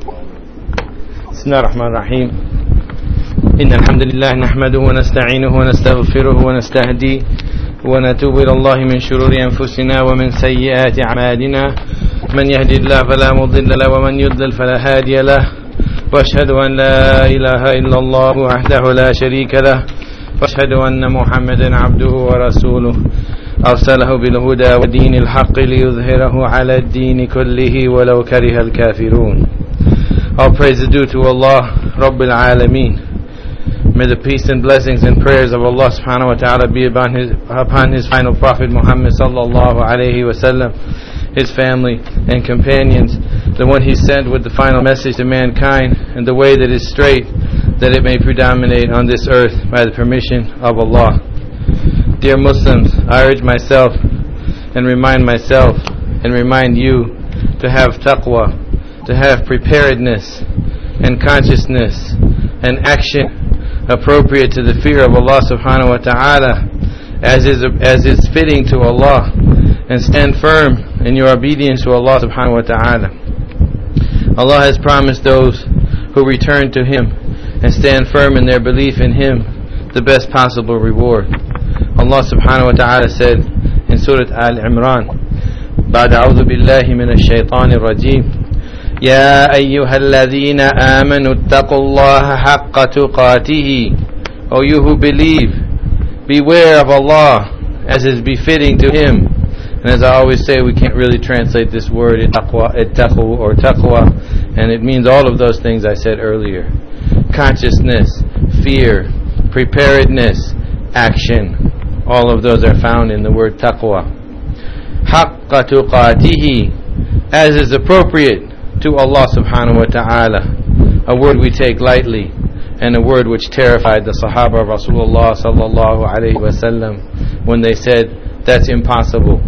بسم الله الرحمن الرحيم. إن الحمد لله نحمده ونستعينه ونستغفره ونستهديه ونتوب إلى الله من شرور أنفسنا ومن سيئات أعمالنا. من يهدي الله فلا مضل له ومن يضلل فلا هادي له. وأشهد أن لا إله إلا الله وحده لا شريك له. وأشهد أن محمدا عبده ورسوله أرسله بالهدى ودين الحق ليظهره على الدين كله ولو كره الكافرون. All praise is due to Allah Rabbil Alameen. May the peace and blessings and prayers of Allah subhanahu wa ta'ala be upon his final prophet Muhammad sallallahu alayhi wa sallam, his family and companions, the one he sent with the final message to mankind, and the way that is straight, that it may predominate on this earth by the permission of Allah. Dear Muslims, I urge myself and remind myself and remind you to have taqwa, to have preparedness and consciousness and action appropriate to the fear of Allah subhanahu wa ta'ala as is fitting to Allah, and stand firm in your obedience to Allah subhanahu wa ta'ala. Allah has promised those who return to Him and stand firm in their belief in Him the best possible reward. Allah subhanahu wa ta'ala said in Surah Al-Imran, بعد أعوذ بالله من الشيطان الرجيم يا أيها الذين آمنوا اتقوا الله حق تقاته. O you who believe, beware of Allah as is befitting to Him. And as I always say, we can't really translate this word ittaqu or taqwa, and it means all of those things I said earlier: consciousness, fear, preparedness, action. All of those are found in the word taqwa. Haqqa tuqatihi, as is appropriate to Allah subhanahu wa ta'ala, a word we take lightly, and a word which terrified the Sahaba of Rasulullah sallallahu alayhi wa sallam when they said, that's impossible.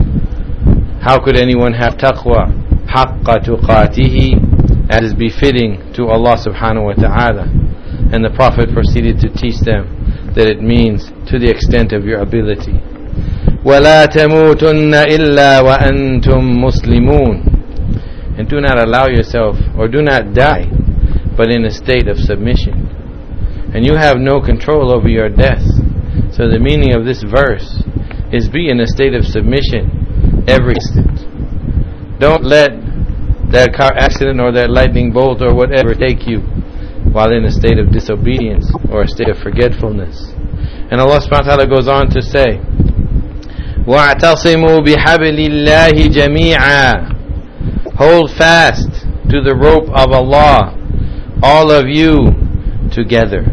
How could anyone have taqwa? Haqqa tuqatihi, as is befitting to Allah subhanahu wa ta'ala. And the Prophet proceeded to teach them that it means to the extent of your ability. وَلَا تَمُوتُنَّ إِلَّا وَأَنْتُمْ مُسْلِمُونَ. And do not allow yourself, or do not die, but in a state of submission. And you have no control over your death. So the meaning of this verse is be in a state of submission every instant. Don't let that car accident or that lightning bolt or whatever take you while in a state of disobedience or a state of forgetfulness. And Allah subhanahu wa ta'ala goes on to say, وَاعْتَصِمُوا بِحَبْلِ اللَّهِ جَمِيعًا. Hold fast to the rope of Allah, all of you together.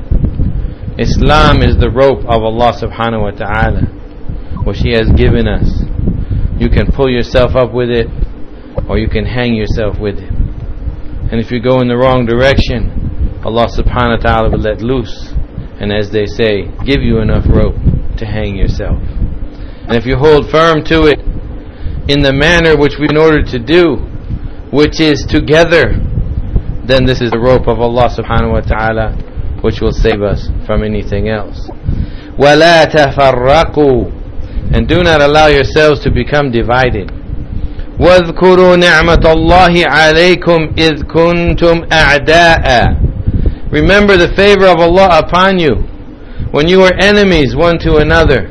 Islam is the rope of Allah subhanahu wa ta'ala, which He has given us. You can pull yourself up with it, or you can hang yourself with it. And if you go in the wrong direction, Allah subhanahu wa ta'ala will let loose, and as they say, give you enough rope to hang yourself. And if you hold firm to it in the manner which we've been ordered to do, which is together, then this is the rope of Allah subhanahu wa ta'ala, which will save us from anything else. وَلَا تَفَرَّقُوا. And do not allow yourselves to become divided. وَاذْكُرُوا نِعْمَةَ اللَّهِ عَلَيْكُمْ إِذْ كُنْتُمْ أَعْدَاءً. Remember the favor of Allah upon you when you were enemies one to another.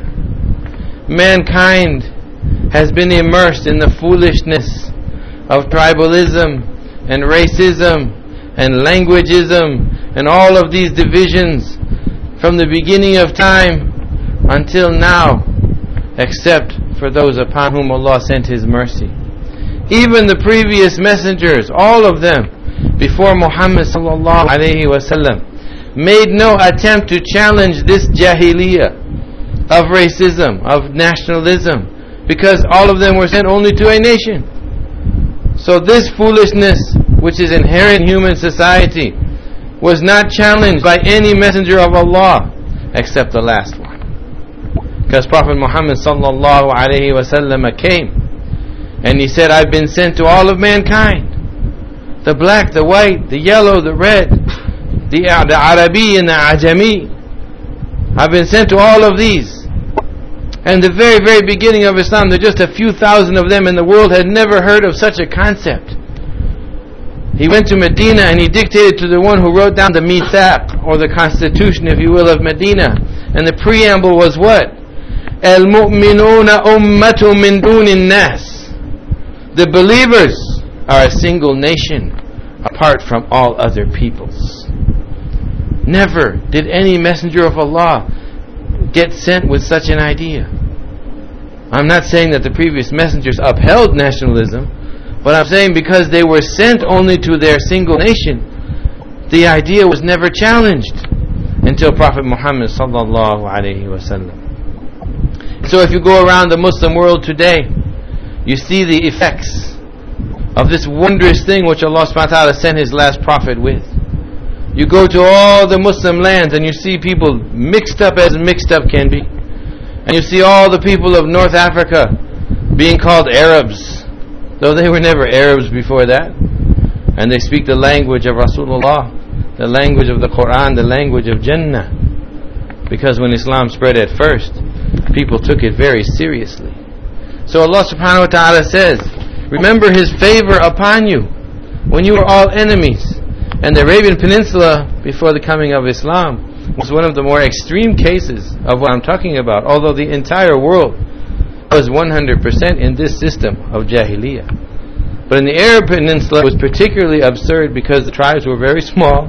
Mankind has been immersed in the foolishness of tribalism and racism and languageism and all of these divisions from the beginning of time until now, except for those upon whom Allah sent His mercy. Even the previous messengers, all of them before Muhammad sallallahu alayhi wa sallam, made no attempt to challenge this jahiliyyah of racism, of nationalism, because all of them were sent only to a nation. So this foolishness, which is inherent in human society, was not challenged by any messenger of Allah except the last one. Because Prophet Muhammad sallallahu alayhi wa sallam came and he said, I've been sent to all of mankind, the black, the white, the yellow, the red, the Arabi and the Ajami. I've been sent to all of these. And the very, very beginning of Islam, there are just a few thousand of them in the world had never heard of such a concept. He went to Medina and he dictated to the one who wrote down the Mithaq, or the constitution, if you will, of Medina. And the preamble was what? Al-mu'minuna ummatun min dunin nas. The believers are a single nation apart from all other peoples. Never did any messenger of Allah get sent with such an idea. I'm not saying that the previous messengers upheld nationalism, but I'm saying because they were sent only to their single nation, the idea was never challenged until Prophet Muhammad sallallahu alaihi wasallam. So if you go around the Muslim world today, you see the effects of this wondrous thing which Allah subhanahu wa ta'ala sent His last prophet with. You go to all the Muslim lands and you see people mixed up as mixed up can be. And you see all the people of North Africa being called Arabs, though they were never Arabs before that. And they speak the language of Rasulullah, the language of the Quran, the language of Jannah. Because when Islam spread at first, people took it very seriously. So Allah subhanahu wa ta'ala says, remember His favor upon you when you were all enemies. And the Arabian Peninsula, before the coming of Islam, was one of the more extreme cases of what I'm talking about, although the entire world was 100% in this system of Jahiliyyah. But in the Arab Peninsula, it was particularly absurd because the tribes were very small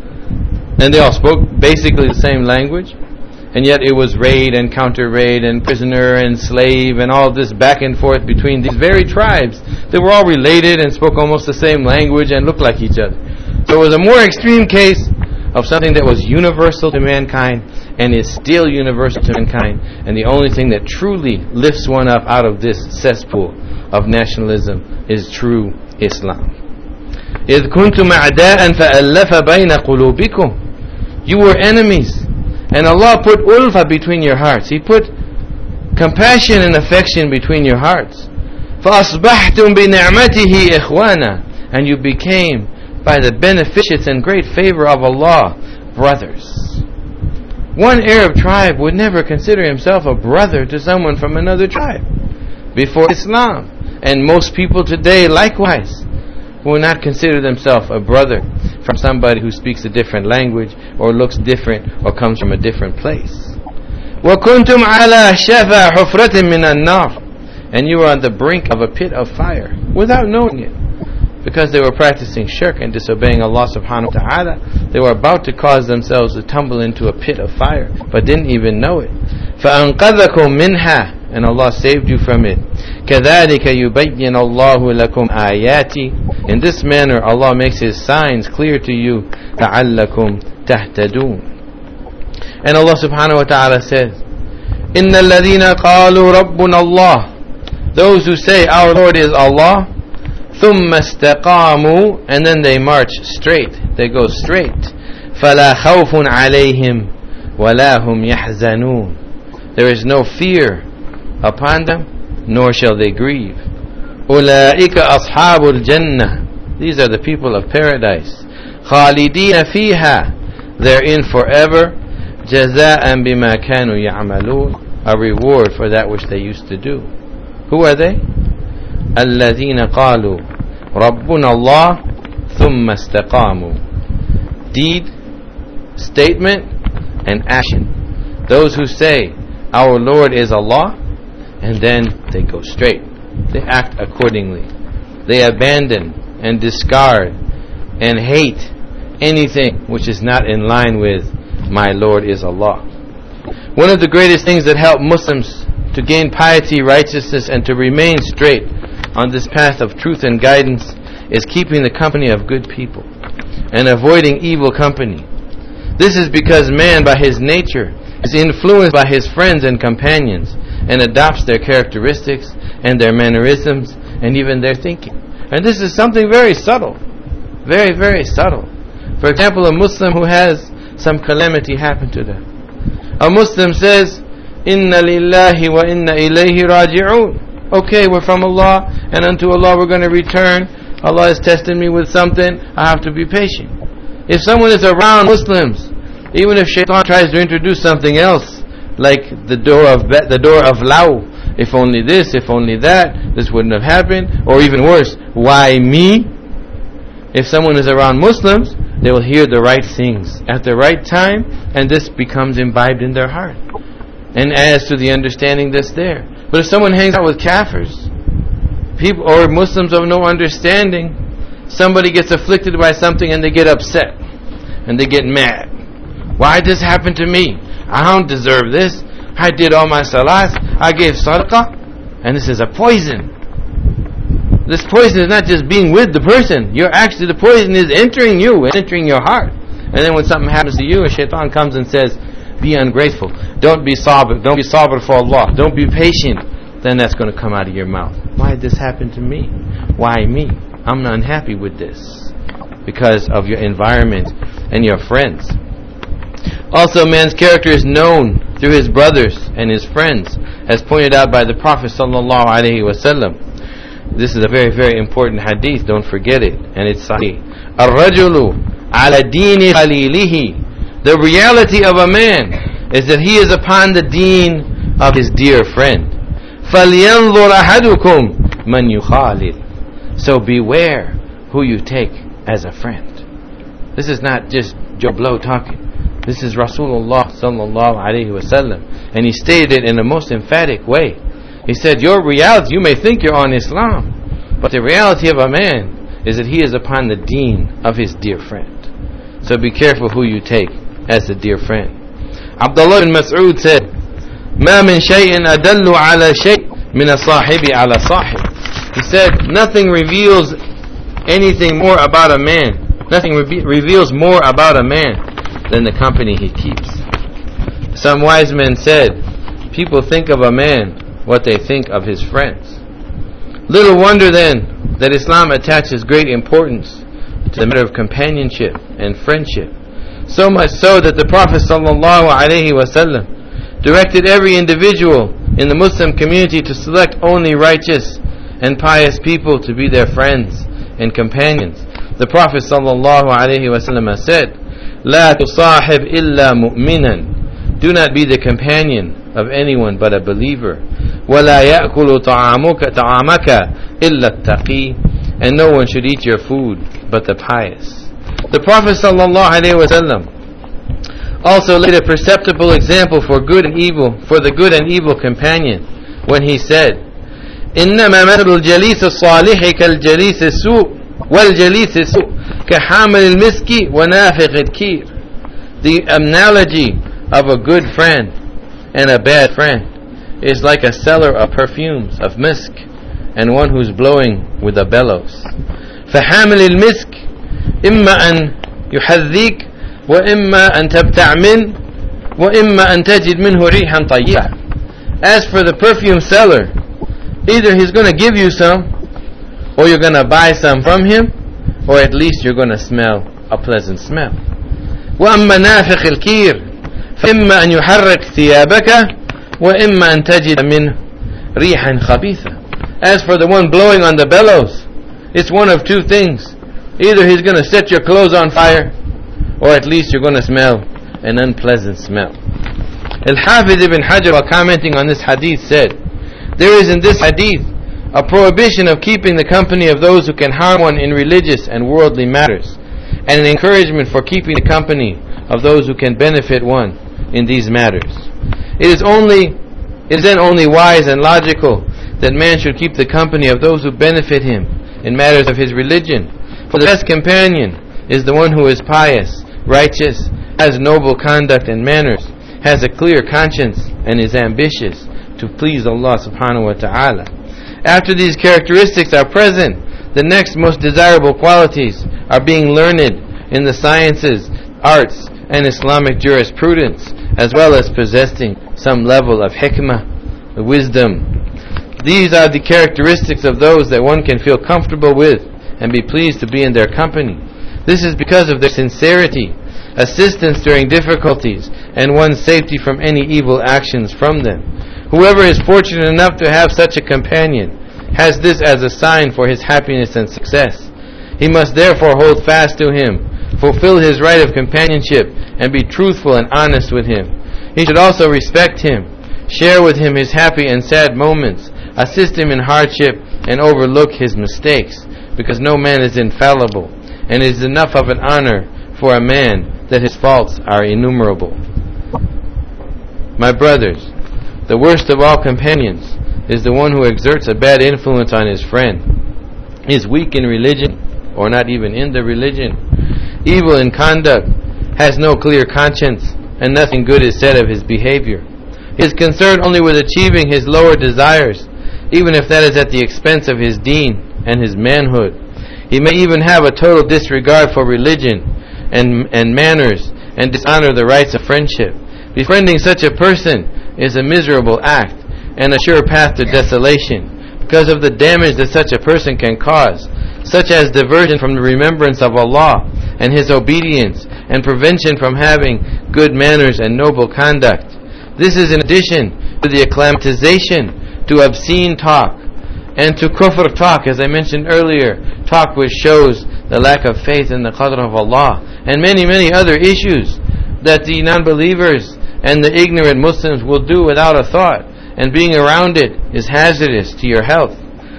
and they all spoke basically the same language, and yet it was raid and counter-raid and prisoner and slave and all this back and forth between these very tribes that were all related and spoke almost the same language and looked like each other. So it was a more extreme case of something that was universal to mankind and is still universal to mankind, and the only thing that truly lifts one up out of this cesspool of nationalism is true Islam. إِذْ كُنْتُمْ أَعْدَاءً فَأَلَّفَ بَيْنَ قُلُوبِكُمْ. You were enemies, and Allah put ulfa between your hearts. He put compassion and affection between your hearts. فَأَصْبَحْتُمْ بِنِعْمَتِهِ إِخْوَانًا. And you became, by the beneficence and great favor of Allah, brothers. One Arab tribe would never consider himself a brother to someone from another tribe before Islam. And most people today likewise will not consider themselves a brother from somebody who speaks a different language or looks different or comes from a different place. وَكُنْتُمْ عَلَى شَفَى حُفْرَةٍ مِّنَ النَّارِ. And you were on the brink of a pit of fire without knowing it. Because they were practicing shirk and disobeying Allah subhanahu wa ta'ala, they were about to cause themselves to tumble into a pit of fire, but didn't even know it. فَأَنْقَذَكُمْ مِنْهَا. And Allah saved you from it. كَذَلِكَ يُبَيِّنَ اللَّهُ لَكُمْ آيَاتِ. In this manner Allah makes His signs clear to you. لَعَلَّكُمْ تَهْتَدُونَ. And Allah subhanahu wa ta'ala says, إِنَّ الَّذِينَ قَالُوا رَبُّنَا اللَّهُ. Those who say our Lord is Allah, ثُمَّ اسْتَقَامُوا. And then they march straight, they go straight. فَلَا خَوْفٌ عَلَيْهِمْ وَلَا هُمْ يَحْزَنُونَ. There is no fear upon them, nor shall they grieve. أُولَئِكَ أَصْحَابُ الْجَنَّةِ. These are the people of paradise. خَالِدِينَ فِيهَا. They're in forever. جَزَاءً بِمَا كَانُوا يَعْمَلُونَ. A reward for that which they used to do. Who are they? الَّذِينَ قَالُوا رَبُّنَا اللَّهُ ثُمَّ اسْتَقَامُوا. Deed, statement, and action. Those who say our Lord is Allah, and then they go straight, they act accordingly, they abandon and discard and hate anything which is not in line with my Lord is Allah. One of the greatest things that help Muslims to gain piety, righteousness, and to remain straight on this path of truth and guidance is keeping the company of good people and avoiding evil company. This is because man by his nature is influenced by his friends and companions and adopts their characteristics and their mannerisms and even their thinking. And this is something very subtle, very, very subtle. For example, a Muslim who has some calamity happen to them. A Muslim says, Inna lillahi wa inna ilayhi raji'un. Okay, we're from Allah and unto Allah we're going to return. Allah has tested me with something, I have to be patient. If someone is around Muslims, even if shaitan tries to introduce something else, like the door of law, if only this, if only that, this wouldn't have happened, or even worse, why me? If someone is around Muslims, they will hear the right things at the right time, and this becomes imbibed in their heart and adds to the understanding that's there. But if someone hangs out with kafirs, people or Muslims of no understanding, somebody gets afflicted by something and they get upset and they get mad. Why did this happen to me? I don't deserve this. I did all my salats, I gave sadaqah, and this is a poison. This poison is not just being with the person. The poison is entering you, entering your heart. And then when something happens to you, a shaitan comes and says, be ungrateful. Don't be sabr. Don't be sabr for Allah. Don't be patient. Then that's going to come out of your mouth. Why did this happen to me? Why me? I'm not unhappy with this. Because of your environment and your friends. Also, man's character is known through his brothers and his friends, as pointed out by the Prophet ﷺ. This is a very, very important hadith. Don't forget it. And it's sahih. الرَّجُلُ عَلَى دِينِ خَلِيلِهِ. The reality of a man is that he is upon the deen of his dear friend. فَلْيَنْظُرْ أَحَدُكُمْ مَنْ يُخَالِلْ. So beware who you take as a friend. This is not just Joe Blow talking. This is Rasulullah sallallahu alaihi wasallam, and he stated it in the most emphatic way. He said, your reality, you may think you're on Islam, but the reality of a man is that he is upon the deen of his dear friend. So be careful who you take as a dear friend. Abdullah bin Mas'ud said, مَا مِنْ شَيْءٍ أَدَلُّ عَلَى شَيْءٍ مِنَ الصَّاحِبِ عَلَى صَاحِبٍ. He said, nothing reveals anything more about a man. Nothing reveals more about a man than the company he keeps. Some wise men said, people think of a man what they think of his friends. Little wonder then that Islam attaches great importance to the matter of companionship and friendship. So much so that the Prophet ﷺ directed every individual in the Muslim community to select only righteous and pious people to be their friends and companions. The Prophet ﷺ said, لا تصاحب إلا مؤمنا. Do not be the companion of anyone but a believer. ولا يأكل طعامك إلا التقي. And no one should eat your food but the pious. The Prophet ﷺ also laid a perceptible example for good and evil, for the good and evil companion, when he said, إنما مثل الجليس الصالح كالجليس السوء والجليس السوء كحامل المسك ونافخ الكير. The analogy of a good friend and a bad friend is like a seller of perfumes of misk and one who's blowing with a bellows. فحامل المسك إما أن يحذيك وإما أن تبتع منه وإما أن تجد منه ريحا طيبة. As for the perfume seller, either he's going to give you some, or you're going to buy some from him, or at least you're going to smell a pleasant smell. وأما نافخ الكير فإما أن يحرك ثيابك وإما أن تجد منه ريحا خبيثة. As for the one blowing on the bellows, it's one of two things. Either he's going to set your clothes on fire, or at least you're going to smell an unpleasant smell. Al-Hafiz ibn Hajar, while commenting on this hadith, said, there is in this hadith a prohibition of keeping the company of those who can harm one in religious and worldly matters, and an encouragement for keeping the company of those who can benefit one in these matters. It is then only wise and logical that man should keep the company of those who benefit him in matters of his religion. For the best companion is the one who is pious, righteous, has noble conduct and manners, has a clear conscience, and is ambitious to please Allah subhanahu wa ta'ala. After these characteristics are present, the next most desirable qualities are being learned in the sciences, arts, and Islamic jurisprudence, as well as possessing some level of hikmah, wisdom. These are the characteristics of those that one can feel comfortable with and be pleased to be in their company. This is because of their sincerity, assistance during difficulties, and one's safety from any evil actions from them. Whoever is fortunate enough to have such a companion has this as a sign for his happiness and success. He must therefore hold fast to him, fulfill his right of companionship, and be truthful and honest with him. He should also respect him, share with him his happy and sad moments, assist him in hardship, and overlook his mistakes, because no man is infallible, and it is enough of an honor for a man that his faults are innumerable. My brothers, the worst of all companions is the one who exerts a bad influence on his friend, is weak in religion, or not even in the religion, evil in conduct, has no clear conscience, and nothing good is said of his behavior. He is concerned only with achieving his lower desires, even if that is at the expense of his deen and his manhood. He may even have a total disregard for religion and manners, and dishonor the rights of friendship. Befriending such a person is a miserable act and a sure path to desolation, because of the damage that such a person can cause, such as diversion from the remembrance of Allah and His obedience, and prevention from having good manners and noble conduct. This is in addition to the acclimatization to obscene talk and to kufr talk, as I mentioned earlier, talk which shows the lack of faith in the qadr of Allah, and many, many other issues that the non-believers and the ignorant Muslims will do without a thought, and being around it is hazardous to your health.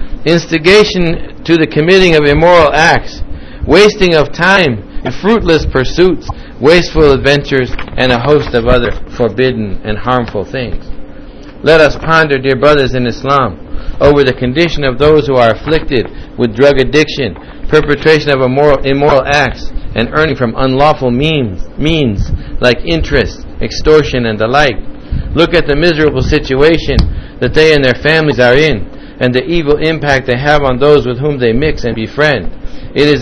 Instigation to the committing of immoral acts, wasting of time in fruitless pursuits, wasteful adventures, and a host of other forbidden and harmful things. Let us ponder, dear brothers in Islam, over the condition of those who are afflicted with drug addiction, perpetration of immoral acts, and earning from unlawful means like interest, extortion, and the like. Look at the miserable situation that they and their families are in, and the evil impact they have on those with whom they mix and befriend. It is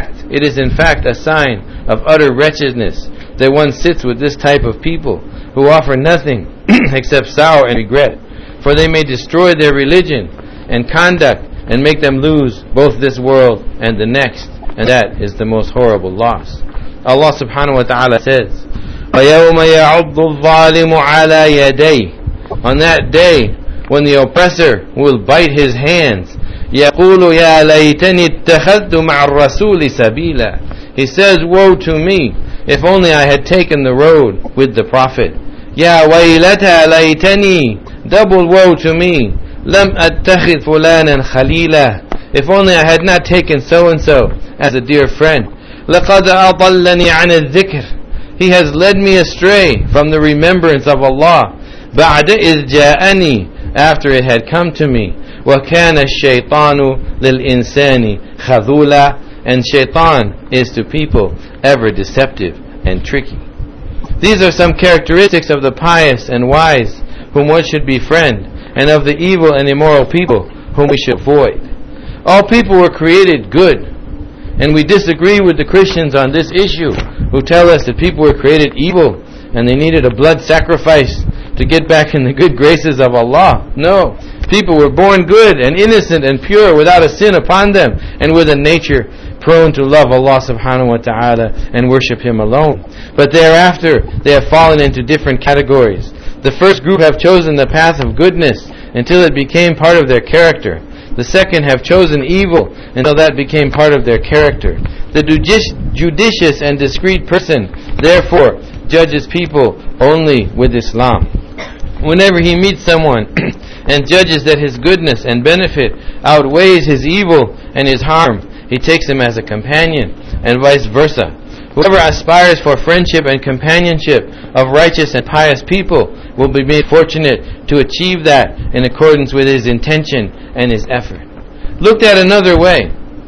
in fact a sign of utter wretchedness that one sits with this type of people, who offer nothing except sorrow and regret, for they may destroy their religion and conduct and make them lose both this world and the next, and that is the most horrible loss. Allah subhanahu wa ta'ala says, وَيَوْمَ يَعُضُّ الظَّالِمُ عَلَى يَدَيْهِ, on that day when the oppressor will bite his hands, يَقُولُ يَا لَيْتَنِي اتَّخَذْتُ مَعَ الرَّسُولِ سَبِيلًا, he says, woe to me, if only I had taken the road with the Prophet. يَا وَيْلَتَى لَيْتَنِي, double woe to me, لَمْ أَتَّخِذْ فُلَانًا خَلِيلًا, if only I had not taken so-and-so as a dear friend. لَقَدْ أَضَلَّنِي عَنِ الذِّكْرِ, he has led me astray from the remembrance of Allah. بَعْدَ إِذْ جَاءَنِي, after it had come to me. وَكَانَ الشَّيْطَانُ لِلْإِنسَانِ خَذُولًا, and shaitan is to people ever deceptive and tricky. These are some characteristics of the pious and wise whom one should befriend, and of the evil and immoral people whom we should avoid. All people were created good, and we disagree with the Christians on this issue, who tell us that people were created evil and they needed a blood sacrifice to get back in the good graces of Allah. No, people were born good and innocent and pure without a sin upon them, and with a nature prone to love Allah subhanahu wa ta'ala and worship Him alone. But thereafter they have fallen into different categories. The first group have chosen the path of goodness until it became part of their character. The second have chosen evil until that became part of their character. The judicious and discreet person, therefore, judges people only with Islam. Whenever he meets someone and judges that his goodness and benefit outweighs his evil and his harm, he takes him as a companion, and vice versa. Whoever aspires for friendship and companionship of righteous and pious people will be made fortunate to achieve that in accordance with his intention and his effort. Looked at another way,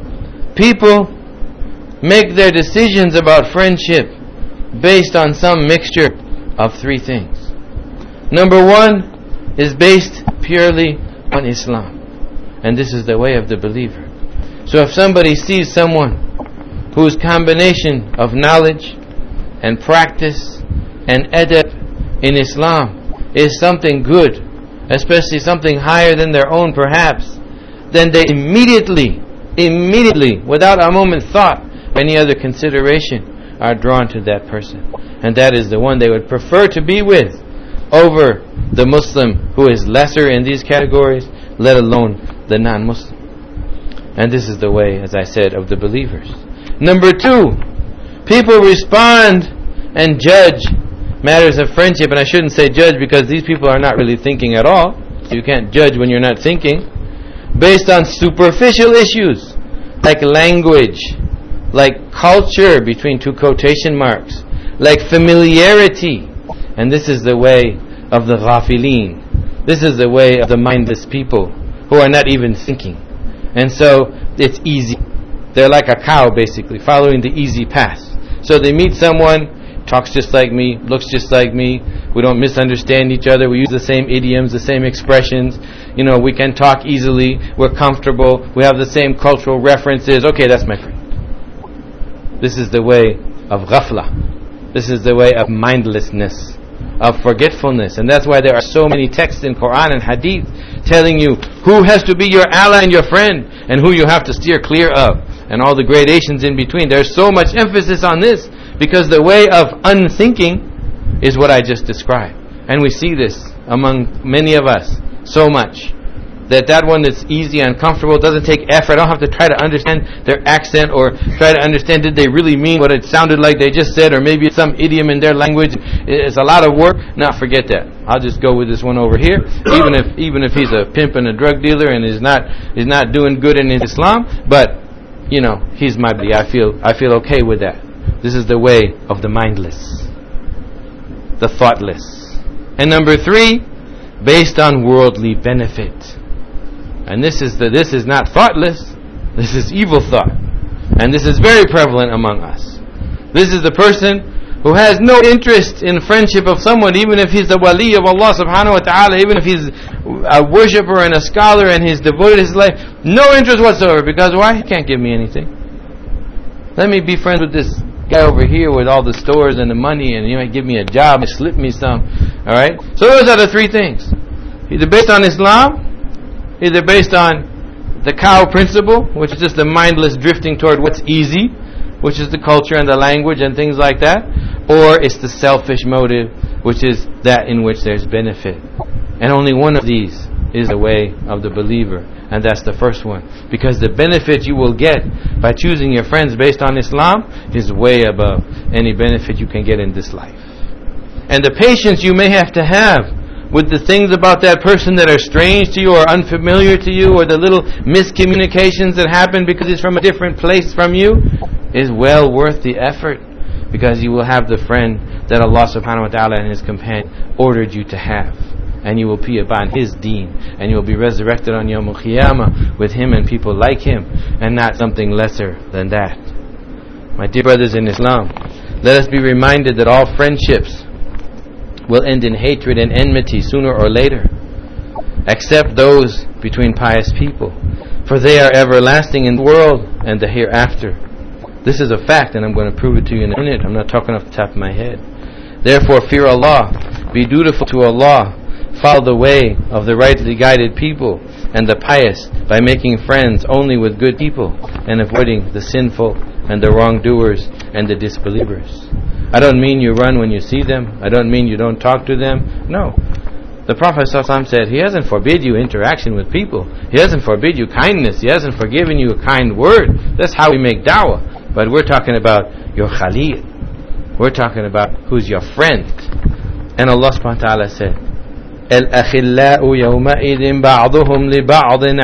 people make their decisions about friendship based on some mixture of three things. Number one is based purely on Islam, and this is the way of the believer. So if somebody sees someone whose combination of knowledge and practice and adab in Islam is something good, especially something higher than their own perhaps, then they immediately, without a moment's thought, any other consideration, are drawn to that person. And that is the one they would prefer to be with over the Muslim who is lesser in these categories, let alone the non-Muslim. And this is the way, as I said, of the believers. Number two, people respond and judge matters of friendship, and I shouldn't say judge because these people are not really thinking at all, so you can't judge when you're not thinking, based on superficial issues like language, like culture between two quotation marks, like familiarity. And this is the way of the ghafilin. This is the way of the mindless people who are not even thinking. And so it's easy. They're like a cow, basically, following the easy path. So they meet someone, talks just like me, looks just like me. We don't misunderstand each other. We use the same idioms, the same expressions. We can talk easily. We're comfortable. We have the same cultural references. Okay, that's my friend. This is the way of ghafla. This is the way of mindlessness, of forgetfulness. And that's why there are so many texts in Quran and Hadith telling you who has to be your ally and your friend and who you have to steer clear of, and all the gradations in between. There's so much emphasis on this because the way of unthinking is what I just described. And we see this among many of us so much, that one that's easy and comfortable, doesn't take effort. I don't have to try to understand their accent or try to understand did they really mean what it sounded like they just said, or maybe it's some idiom in their language. It's a lot of work. No, forget that. I'll just go with this one over here. Even if he's a pimp and a drug dealer and is not doing good in Islam, but he's my buddy. I feel okay with that. This is the way of the mindless, the thoughtless. And number 3, based on worldly benefit. And this is not thoughtless. This is evil thought. And this is very prevalent among us. This is the person who has no interest in friendship of someone, even if he's the wali of Allah subhanahu wa ta'ala, even if he's a worshipper and a scholar and he's devoted his life. No interest whatsoever. Because why? He can't give me anything. Let me be friends with this guy over here with all the stores and the money, and he might give me a job and slip me some. Alright? So those are the 3 things. Either based on Islam, either based on the cow principle, which is just the mindless drifting toward what's easy, which is the culture and the language and things like that, or it's the selfish motive, which is that in which there's benefit. And only one of these is the way of the believer, and that's the first one. Because the benefit you will get by choosing your friends based on Islam is way above any benefit you can get in this life. And the patience you may have to have with the things about that person that are strange to you or unfamiliar to you, or the little miscommunications that happen because he's from a different place from you, is well worth the effort, because you will have the friend that Allah subhanahu wa ta'ala and His companion ordered you to have, and you will be upon His deen, and you will be resurrected on Yawm al-Qiyamah with him and people like him, and not something lesser than that. My dear brothers in Islam, let us be reminded that all friendships will end in hatred and enmity sooner or later, except those between pious people, for they are everlasting in the world and the hereafter. This is a fact, and I'm going to prove it to you in a minute. I'm not talking off the top of my head. Therefore, fear Allah, be dutiful to Allah, follow the way of the rightly guided people and the pious by making friends only with good people and avoiding the sinful and the wrongdoers and the disbelievers. I don't mean you run when you see them. I don't mean you don't talk to them. No. The Prophet ﷺ said He hasn't forbid you interaction with people. He hasn't forbid you kindness. He hasn't forgiven you a kind word. That's how we make da'wah. But we're talking about your khalil. We're talking about who's your friend. And Allah subhanahu wa ta'ala said, الْأَخِلَّاءُ يَوْمَئِذٍ بَعْضُهُمْ لِبَعْضٍ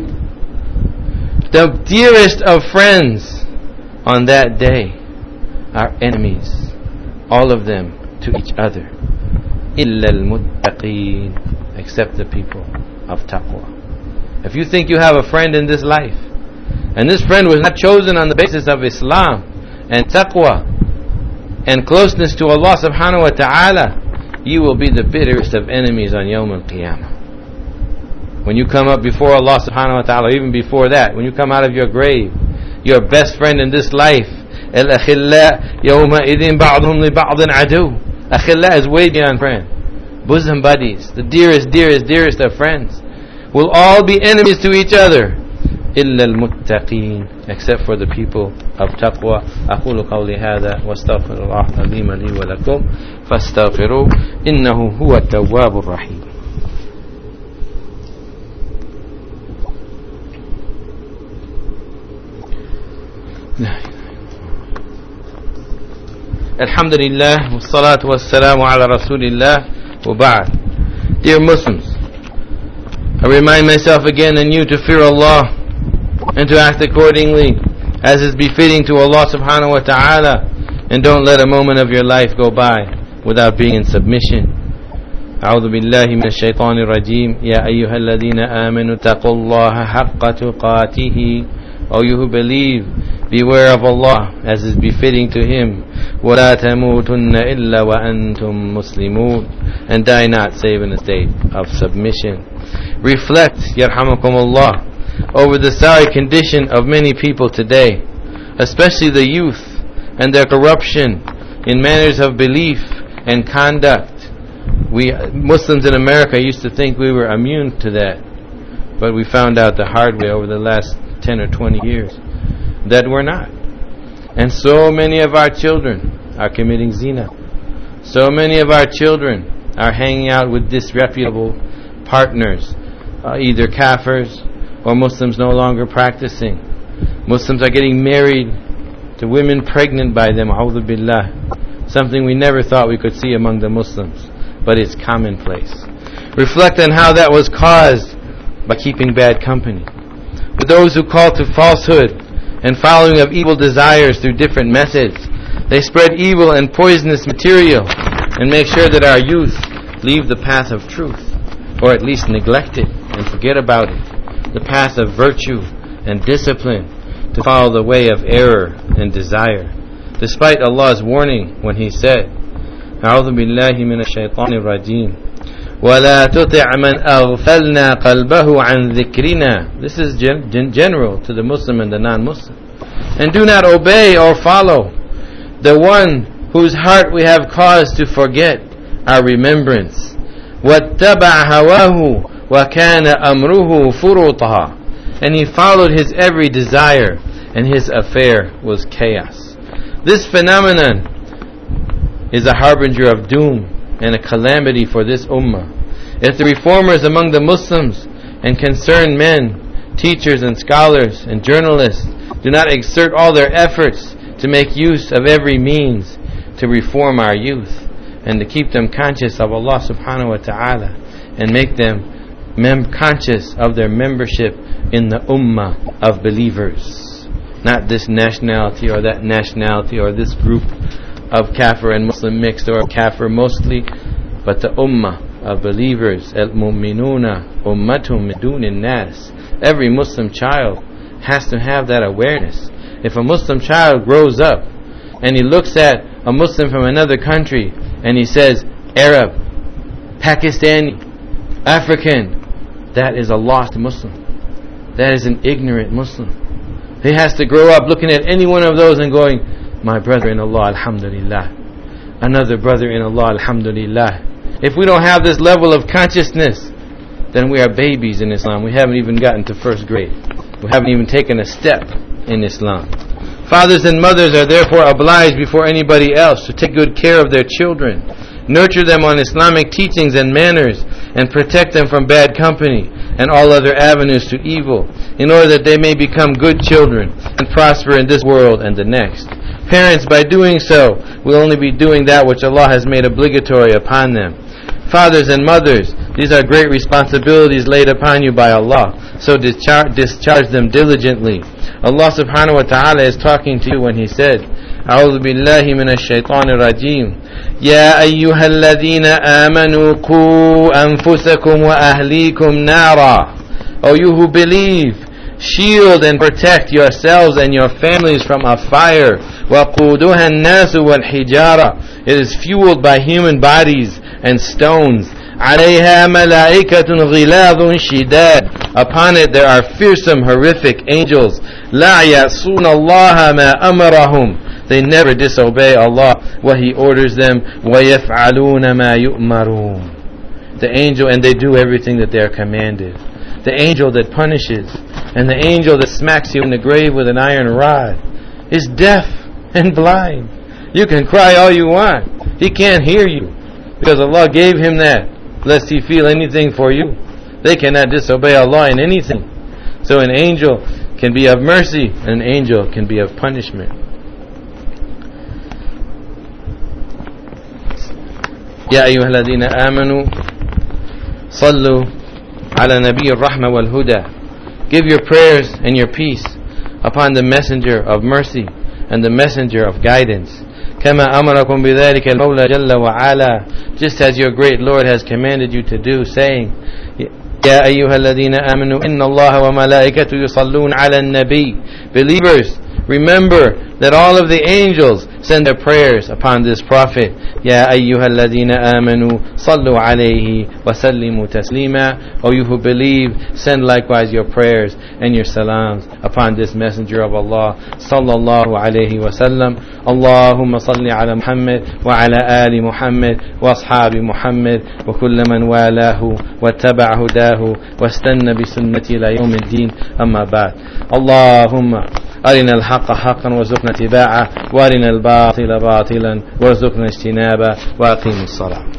عَدُوٌّ. The dearest of friends on that day are enemies, all of them to each other. إِلَّا الْمُتَّقِينَ, except the people of taqwa. If you think you have a friend in this life, and this friend was not chosen on the basis of Islam and taqwa and closeness to Allah subhanahu wa ta'ala, you will be the bitterest of enemies on Yawm al-Qiyamah. When you come up before Allah subhanahu wa ta'ala, even before that, when you come out of your grave, your best friend in this life, الْأَخِلَّاء يَوْمَئِذٍ بَعْضُهُمْ لِبَعْضٍ عَدُوٌّ. Akhillah is way beyond friend. Bosom buddies, the dearest of friends, will all be enemies to each other. إِلَّا الْمُتَّقِينَ, except for the people of taqwa. أقول قولي هذا واستغفر الله العظيم لي ولكم فاستغفروه إنه هو التواب الرحيم. Alhamdulillah, wassalatu wassalamu ala rasulillah, wa ba'd. Dear Muslims, I remind myself again and you to fear Allah and to act accordingly as is befitting to Allah subhanahu wa ta'ala, and don't let a moment of your life go by without being in submission. أعوذ بالله من الشيطان الرجيم يا أيها الذين آمنوا اتقوا الله حق تقاته. O you who believe, beware of Allah as is befitting to Him. ولا تموتن إلا وأنتم مسلمون. And die not save in a state of submission. Reflect, yarhamakumullah, over the sorry condition of many people today, especially the youth, and their corruption in manners of belief and conduct. We Muslims in America used to think we were immune to that, but we found out the hard way over the last 10 or 20 years that we're not. And so many of our children are committing zina. So many of our children are hanging out with disreputable partners, either kafirs or Muslims no longer practicing. Muslims are getting married to women pregnant by them, a'udhu billah. Something we never thought we could see among the Muslims, but it's commonplace. Reflect on how that was caused by keeping bad company with those who call to falsehood and following of evil desires through different methods. They spread evil and poisonous material and make sure that our youth leave the path of truth, or at least neglect it and forget about it, the path of virtue and discipline, to follow the way of error and desire, despite Allah's warning when He said, أعوذ بالله من الشيطان الرجيم ولا تطع من أغفلنا قلبه عن ذكرنا. This is general to the Muslim and the non-Muslim. And do not obey or follow the one whose heart we have caused to forget our remembrance. واتبع هواه وكان أمره فرطا. And he followed his every desire, and his affair was chaos. This phenomenon is a harbinger of doom and a calamity for this ummah. If the reformers among the Muslims and concerned men, teachers and scholars and journalists do not exert all their efforts to make use of every means to reform our youth and to keep them conscious of Allah subhanahu wa ta'ala and make them conscious of their membership in the ummah of believers, not this nationality or that nationality or this group of kafir and Muslim mixed, or kafir mostly, but the ummah of believers. Al-mu'minuna ummatum min dunin nas. Every Muslim child has to have that awareness. If a Muslim child grows up and he looks at a Muslim from another country and he says Arab, Pakistani, African, that is a lost Muslim. That is an ignorant Muslim. He has to grow up looking at any one of those and going, my brother in Allah, alhamdulillah. Another brother in Allah, alhamdulillah. If we don't have this level of consciousness, then we are babies in Islam. We haven't even gotten to first grade. We haven't even taken a step in Islam. Fathers and mothers are therefore obliged before anybody else to take good care of their children, nurture them on Islamic teachings and manners, and protect them from bad company and all other avenues to evil, in order that they may become good children and prosper in this world and the next. Parents, by doing so, will only be doing that which Allah has made obligatory upon them. Fathers and mothers, these are great responsibilities laid upon you by Allah, so discharge them diligently. Allah subhanahu wa ta'ala is talking to you when He said, أعوذ بالله من الشيطان الرجيم يا أيها الذين آمنوا قوا أنفسكم وأهليكم نارا. O you who believe, shield and protect yourselves and your families from a fire. وَقُودُهَا النَّاسُ وَالْحِجَارَةِ. It is fueled by human bodies and stones. عَلَيْهَا مَلَائِكَةٌ غِلَاظٌ شِدَادٌ. Upon it there are fearsome, horrific angels. لَا يَعْصُونَ اللَّهَ مَا أَمَرَهُمْ. They never disobey Allah what He orders them. وَيَفْعَلُونَ مَا يُؤْمَرُونَ. The angel, and they do everything that they are commanded. The angel that punishes and the angel that smacks you in the grave with an iron rod is deaf and blind. You can cry all you want. He can't hear you because Allah gave him that lest he feel anything for you. They cannot disobey Allah in anything. So an angel can be of mercy and an angel can be of punishment. يا أيها الذين آمنوا صلوا على نبي الرحمة والهدى. Give your prayers and your peace upon the messenger of mercy and the messenger of guidance. كما أمركم بذلك المولى جل وعلا, just as your great Lord has commanded you to do, saying, يا أيها الذين آمنوا إن الله وملائكته يصلون على النبي. Believers, remember that all of the angels send their prayers upon this prophet. يا أيها الذين آمنوا صلوا عليه وسلموا تسليما. O you who believe, send likewise your prayers and your salams upon this messenger of Allah صلى الله عليه وسلم. اللهم صل على محمد وعلى آل محمد وأصحاب محمد وكل من والاه واتبع هداه واستنى بسنته إلى يوم الدين. أما بعد, اللهم أرنا الحق حقا وارزقنا اتباعه وأرنا الباطل باطلا وارزقنا اجتنابه وأقيم الصلاة.